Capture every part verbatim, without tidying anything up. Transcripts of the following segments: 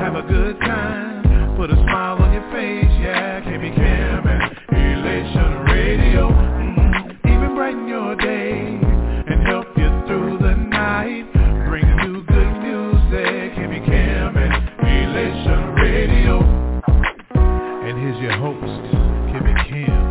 have a good time. Put a smile on your face, yeah. K B Cam and Elation Radio. Mm-hmm. Even brighten your day and help you through the night. Bring you good music. K B Cam and Elation Radio. And here's your host, K B Cam.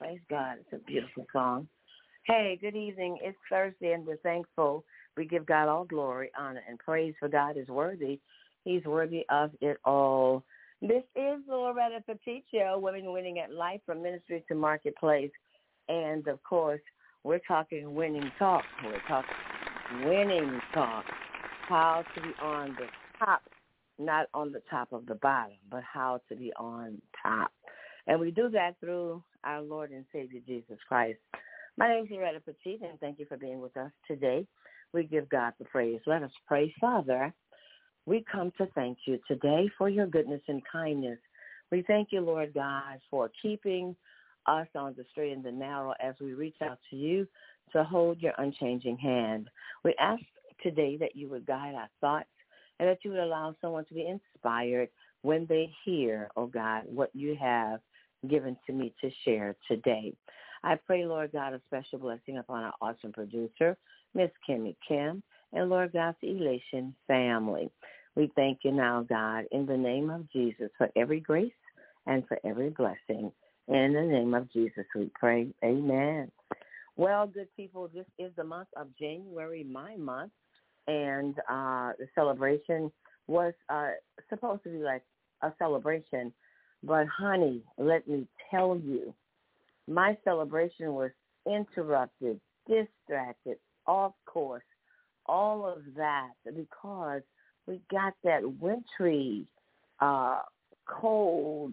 Praise God. It's a beautiful song. Hey, good evening. It's Thursday, and we're thankful. We give God all glory, honor, and praise, for God is worthy. He's worthy of it all. This is Loretta Petite Show, Women Winning at Life, from Ministry to Marketplace. And, of course, we're talking winning talk. We're talking winning talk. How to be on the top, not on the top of the bottom, but how to be on top. And we do that through our Lord and Savior, Jesus Christ. My name is Loretta Petite, and thank you for being with us today. We give God the praise. Let us pray. Father, we come to thank you today for your goodness and kindness. We thank you, Lord God, for keeping us on the straight and the narrow as we reach out to you to hold your unchanging hand. We ask today that you would guide our thoughts and that you would allow someone to be inspired when they hear, oh God, what you have given to me to share today. I pray, Lord God, a special blessing upon our awesome producer, Miss Kimmy Kim, and Lord God, the Elation family. We thank you now, God, in the name of Jesus, for every grace and for every blessing. In the name of Jesus, we pray. Amen. Well, good people, this is the month of January, my month, and uh, the celebration was uh, supposed to be like a celebration, but honey, let me tell you, my celebration was interrupted, distracted, off course, all of that, because we got that wintry, uh, cold,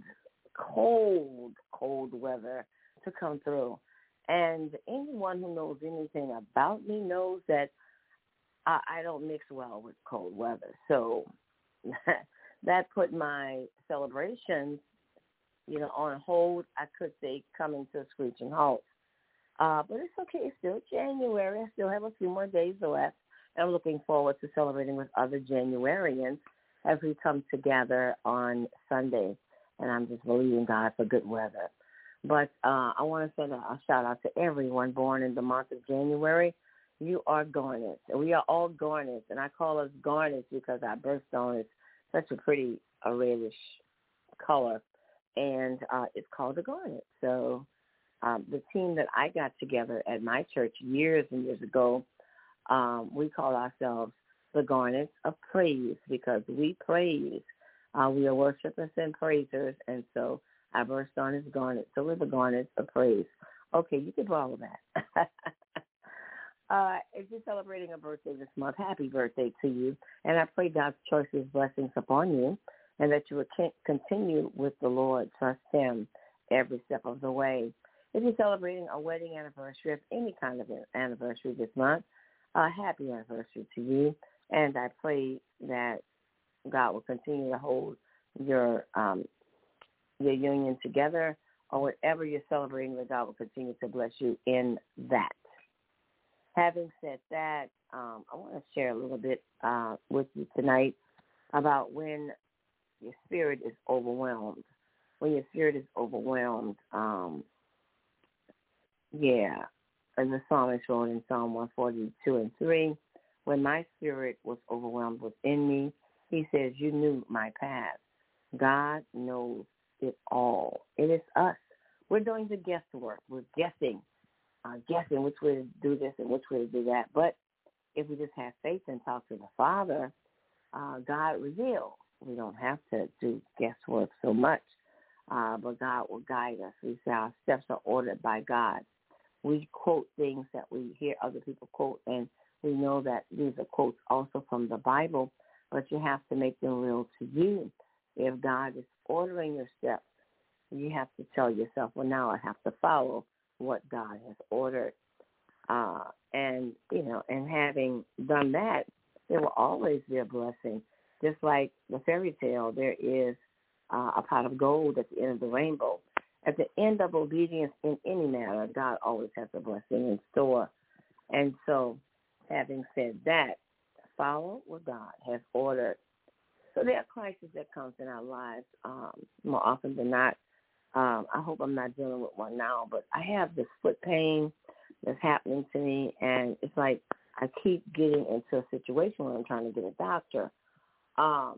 cold, cold weather to come through. And anyone who knows anything about me knows that I, I don't mix well with cold weather. So that put my celebrations, you know, on hold. I could say coming to a screeching halt. Uh, but it's okay. It's still January. I still have a few more days left. And I'm looking forward to celebrating with other Januarians as we come together on Sunday. And I'm just believing God for good weather. But uh, I want to send a, a shout-out to everyone born in the month of January. You are garnets. And we are all garnets. And I call us garnets because our birthstone is such a pretty a reddish color. And uh, it's called a garnet. So um, the team that I got together at my church years and years ago, um, we call ourselves the Garnets of Praise because we praise. Uh, we are worshipers and praisers, and so our birthstone is garnet. So we're the Garnets of Praise. Okay, you can borrow that. uh, if you're celebrating a birthday this month, happy birthday to you. And I pray God's choices, blessings upon you, and that you would continue with the Lord. Trust him every step of the way. If you're celebrating a wedding anniversary of any kind of anniversary this month, a happy anniversary to you. And I pray that God will continue to hold your um, your union together, or whatever you're celebrating, that God will continue to bless you in that. Having said that, um, I want to share a little bit uh, with you tonight about when your spirit is overwhelmed. When your spirit is overwhelmed, um, yeah, as the psalmist wrote in Psalm one forty-two and three, when my spirit was overwhelmed within me, he says, you knew my path. God knows it all. It is us. We're doing the guesswork. We're guessing, uh, guessing which way to do this and which way to do that. But if we just have faith and talk to the Father, uh, God reveals. We don't have to do guesswork so much, uh, but God will guide us. We say our steps are ordered by God. We quote things that we hear other people quote, and we know that these are quotes also from the Bible, but you have to make them real to you. If God is ordering your steps, you have to tell yourself, well, now I have to follow what God has ordered. Uh, and, you know, and having done that, there will always be a blessing. Just like the fairy tale, there is uh, a pot of gold at the end of the rainbow. At the end of obedience in any matter, God always has a blessing in store. And so, having said that, follow what God has ordered. So there are crises that comes in our lives um, more often than not. Um, I hope I'm not dealing with one now, but I have this foot pain that's happening to me, and it's like I keep getting into a situation where I'm trying to get a doctor. Um,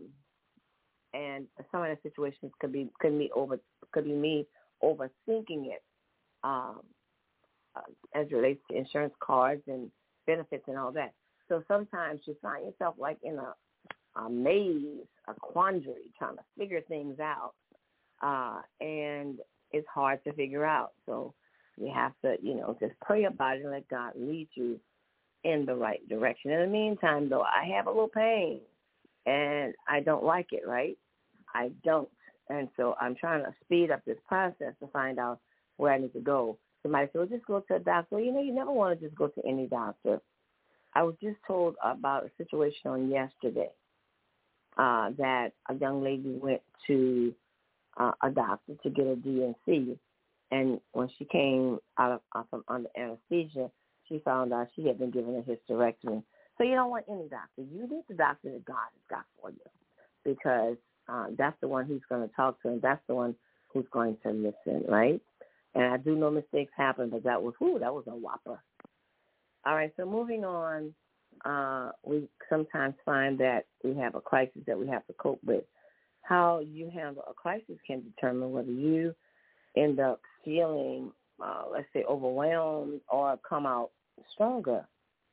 and some of the situations could be could be over could be me overthinking it, um, uh, as it relates to insurance cards and benefits and all that. So sometimes you find yourself like in a, a maze, a quandary, trying to figure things out, uh, and it's hard to figure out. So you have to, you know, just pray about it and let God lead you in the right direction. In the meantime, though, I have a little pain, and I don't like it, right? I don't. And so I'm trying to speed up this process to find out where I need to go. Somebody said, well, just go to a doctor. Well, you know, you never want to just go to any doctor. I was just told about a situation on yesterday uh, that a young lady went to uh, a doctor to get a D N C, and when she came out of, out from under anesthesia, she found out she had been given a hysterectomy. So you don't want any doctor. You need the doctor that God has got for you, because uh, that's the one who's going to talk to, and that's the one who's going to listen, right? And I do know mistakes happen, but that was, whoo, that was a whopper. All right, so moving on, uh, we sometimes find that we have a crisis that we have to cope with. How you handle a crisis can determine whether you end up feeling, uh, let's say, overwhelmed or come out stronger.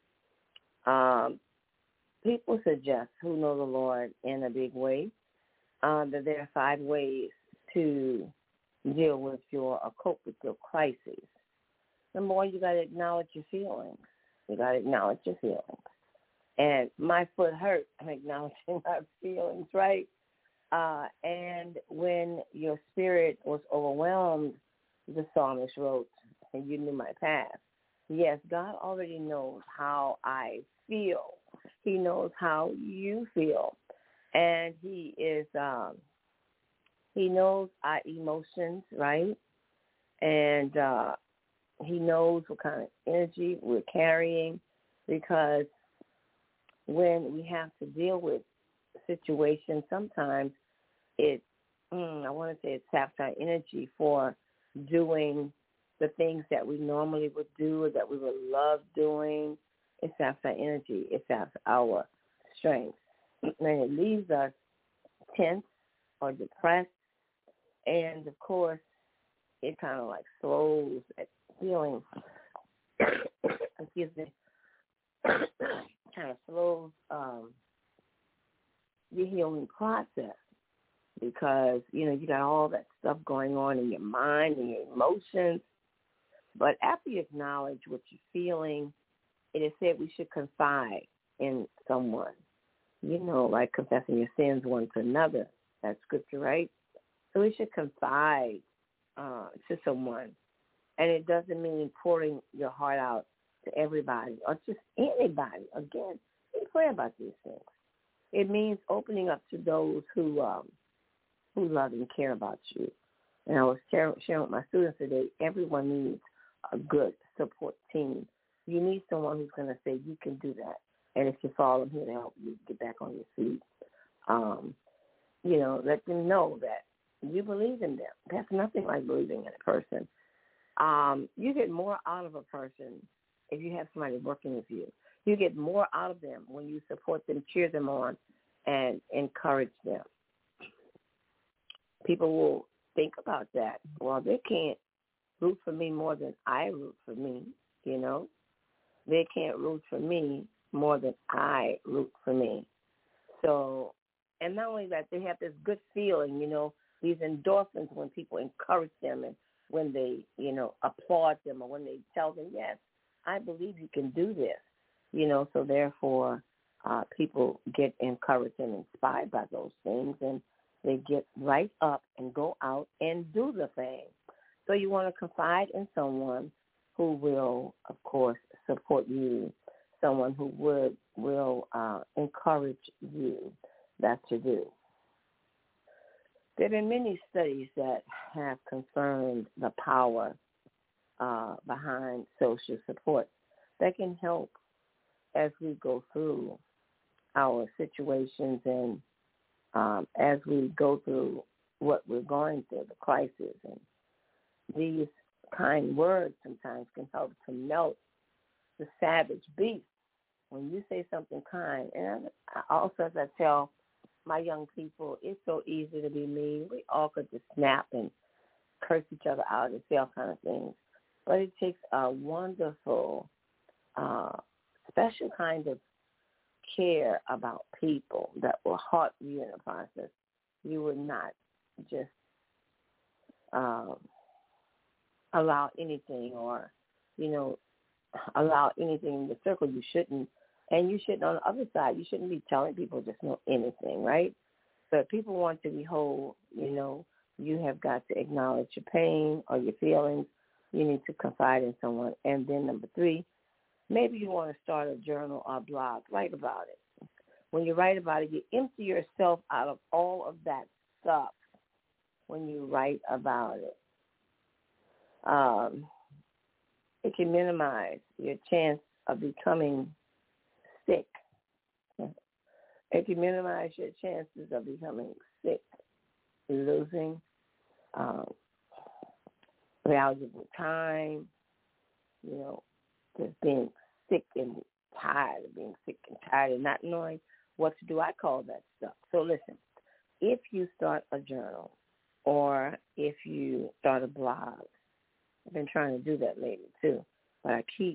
Um, people suggest, who know the Lord in a big way, uh, that there are five ways to deal with your or cope with your crises. Number one, you got to acknowledge your feelings. You got to acknowledge your feelings. And my foot hurt. I'm acknowledging my feelings, right? Uh, and when your spirit was overwhelmed, the psalmist wrote, and you knew my past. Yes, God already knows how I feel. He knows how you feel. And he is, um, he knows our emotions, right? And uh, he knows what kind of energy we're carrying, because when we have to deal with situations, sometimes it, mm, I want to say it saps our energy for doing the things that we normally would do or that we would love doing. It saps our energy. It saps our strength. And it leaves us tense or depressed. And, of course, it kind of like slows that feeling, excuse me, kind of slows um, the healing process, because, you know, you got all that stuff going on in your mind and your emotions. But after you acknowledge what you're feeling, it is said we should confide in someone, you know, like confessing your sins one to another. That's scripture, right? So we should confide uh, to someone. And it doesn't mean pouring your heart out to everybody or just anybody. Again, we pray about these things. It means opening up to those who um, who love and care about you. And I was sharing, sharing with my students today, everyone needs a good support team. You need someone who's going to say, you can do that. And if you fall, I'm here to help you get back on your feet. Um, you know, let them know that you believe in them. That's nothing like believing in a person. Um, you get more out of a person if you have somebody working with you. You get more out of them when you support them, cheer them on, and encourage them. People will think about that. Well, they can't root for me more than I root for me, you know. They can't root for me more than I root for me. So, and not only that, they have this good feeling, you know, these endorphins when people encourage them and when they, you know, applaud them or when they tell them, yes, I believe you can do this, you know. So therefore, uh, people get encouraged and inspired by those things, and they get right up and go out and do the thing. So you want to confide in someone who will, of course, support you, someone who would will uh, encourage you. That to do. There have been many studies that have confirmed the power uh, behind social support that can help as we go through our situations and um, as we go through what we're going through, the crisis. And these kind words sometimes can help to melt the savage beast. When you say something kind, and I also, as I tell my young people, it's so easy to be mean. We all could just snap and curse each other out and say all kind of things. but it takes a wonderful, uh, special kind of care about people that will help you in the process. You would not just um, allow anything or, you know, allow anything in the circle. You shouldn't, and you shouldn't on the other side, you shouldn't be telling people just know anything, right? So if people want to be whole, you know, you have got to acknowledge your pain or your feelings. You need to confide in someone. And then number three, maybe you want to start a journal or a blog. Write about it. When you write about it, you empty yourself out of all of that stuff when you write about it. Um, it can minimize your chance of becoming sick. It can minimize your chances of becoming sick, losing um, valuable time, you know, just being sick and tired of being sick and tired and not knowing what to do. I call that stuff. So listen, if you start a journal or if you start a blog, I've been trying to do that lately too, but I keep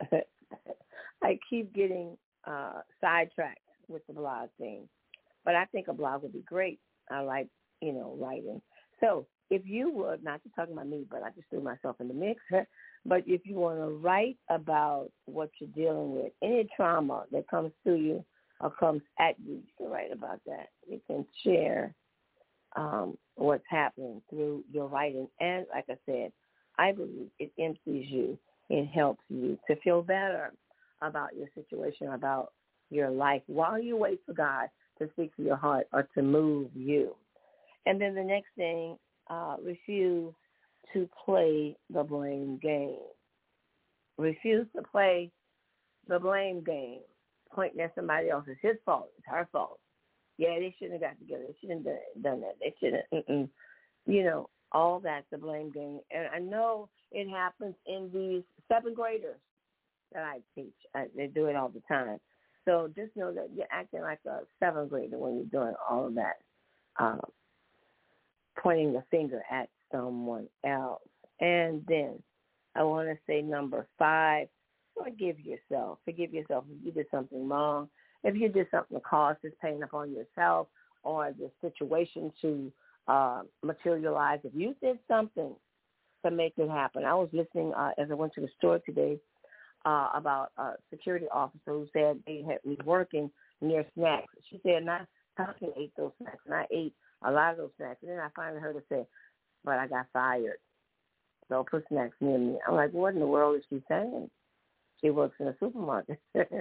I keep getting uh, sidetracked with the blog thing. But I think a blog would be great. I like, you know, writing. So if you would, not just talking about me, but I just threw myself in the mix, but if you want to write about what you're dealing with, any trauma that comes to you or comes at you, you can write about that. You can share um, what's happening through your writing. And like I said, I believe it empties you. It helps you to feel better about your situation, about your life, while you wait for God to speak to your heart or to move you. And then the next thing, uh, refuse to play the blame game. Refuse to play the blame game, pointing at somebody else. It's his fault. It's her fault. Yeah, they shouldn't have got together. They shouldn't have done that. They shouldn't. Mm-mm. You know, all that's the blame game. And I know it happens in these seventh graders that I teach. I, they do it all the time. So just know that you're acting like a seventh grader when you're doing all of that, um, pointing the finger at someone else. And then I want to say number five, forgive yourself. Forgive yourself if you did something wrong. If you did something to cause this pain upon yourself or the situation to uh, materialize, if you did something to make it happen. I was listening uh, as I went to the store today uh, about a security officer who said they had was working near snacks. She said, not talking ate those snacks, and I ate a lot of those snacks. And then I finally heard her say, but I got fired. Don't put snacks near me. I'm like, what in the world is she saying? She works in a supermarket.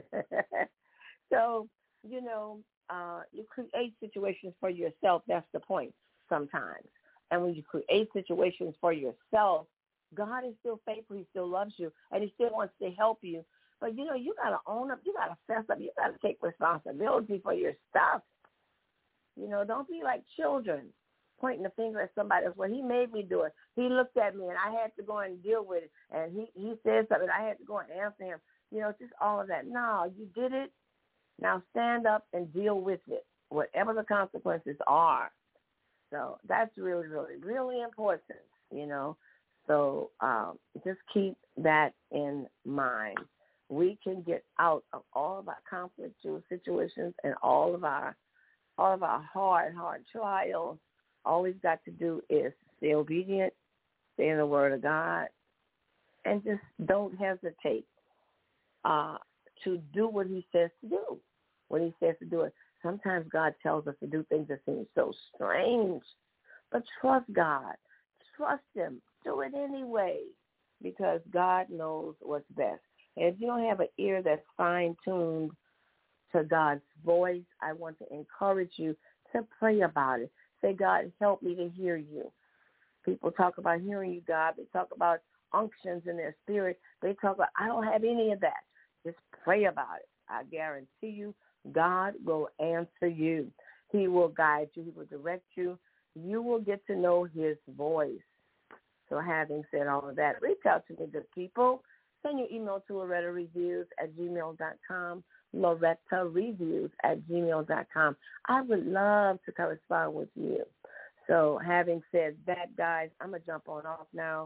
So, you know, uh, you create situations for yourself. That's the point sometimes. And when you create situations for yourself, God is still faithful. He still loves you, and he still wants to help you. But, you know, you got to own up. You got to fess up. You got to take responsibility for your stuff. You know, don't be like children pointing the finger at somebody else. Well, he made me do it. He looked at me, and I had to go and deal with it. And he, he said something. I had to go and answer him. You know, just all of that. No, you did it. Now stand up and deal with it, whatever the consequences are. So that's really, really, really important, you know. So um, just keep that in mind. We can get out of all of our conflictual situations and all of our all of our hard, hard trials. All we've got to do is stay obedient, stay in the Word of God, and just don't hesitate uh, to do what he says to do. When he says to do it, sometimes God tells us to do things that seem so strange, but trust God. Trust him. Do it anyway, because God knows what's best. And if you don't have an ear that's fine-tuned to God's voice, I want to encourage you to pray about it. Say, God, help me to hear you. People talk about hearing you, God. They talk about unctions in their spirit. They talk about, I don't have any of that. Just pray about it. I guarantee you, God will answer you. He will guide you. He will direct you. You will get to know his voice. So having said all of that, reach out to me, good people. Send your email to Loretta Reviews at gmail dot com, Loretta Reviews at gmail dot com. I would love to correspond with you. So having said that, guys, I'm going to jump on off now.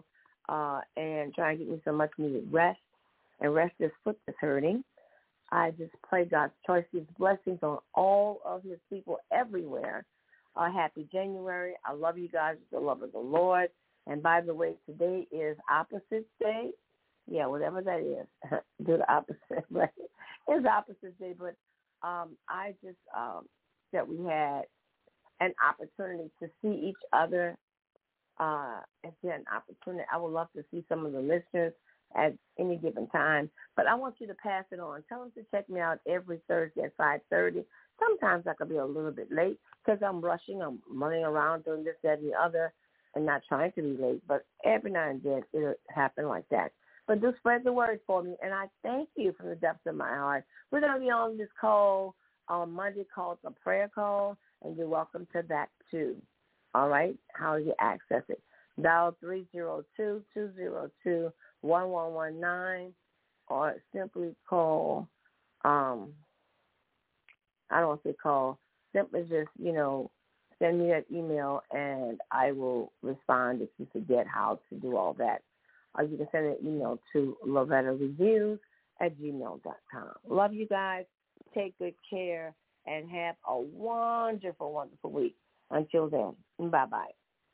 uh, and trying to get me some much needed rest and rest this foot that's hurting. I just pray God's choice, His blessings on all of His people everywhere. Uh, happy January. I love you guys with the love of the Lord. And by the way, today is Opposites Day. Yeah, whatever that is. Do the opposite. Right? It's Opposites Day, but um, I just um, that we had an opportunity to see each other. Uh, if you had an opportunity, I would love to see some of the listeners at any given time. But I want you to pass it on. Tell them to check me out every Thursday at five thirty. Sometimes I could be a little bit late because I'm rushing. I'm running around doing this, that, and the other, and not trying to be late. But every now and then it'll happen like that. But do spread the word for me, and I thank you from the depths of my heart. We're going to be on this call on Monday called the prayer call, and you're welcome to that too. All right? How do you access it? Dial three oh two, two oh two, one one one nine or simply call, um, I don't want to say call, simply just, you know, send me that email and I will respond if you forget how to do all that. Or you can send an email to Lavetta Reviews at gmail dot com. Love you guys. Take good care and have a wonderful, wonderful week. Until then, bye-bye.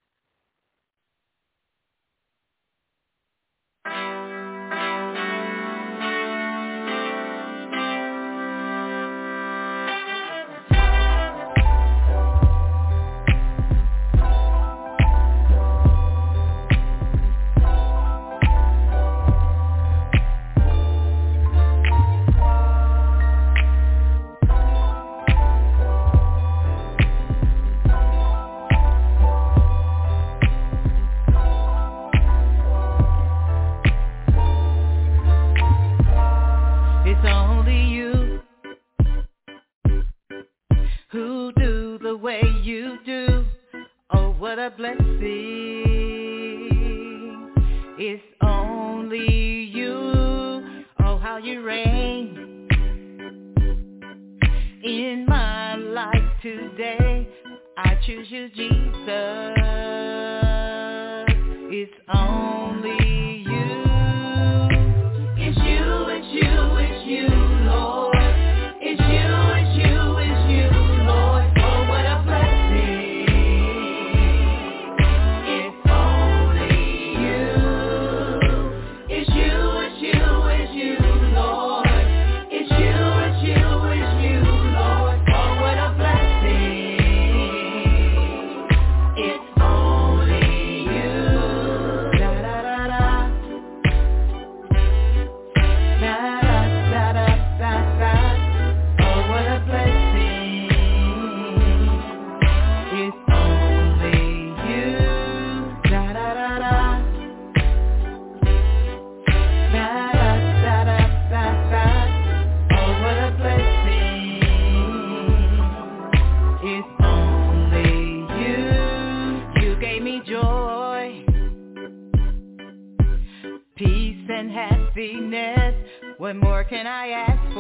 What more can I ask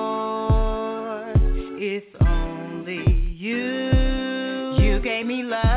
for? It's only you. You gave me love.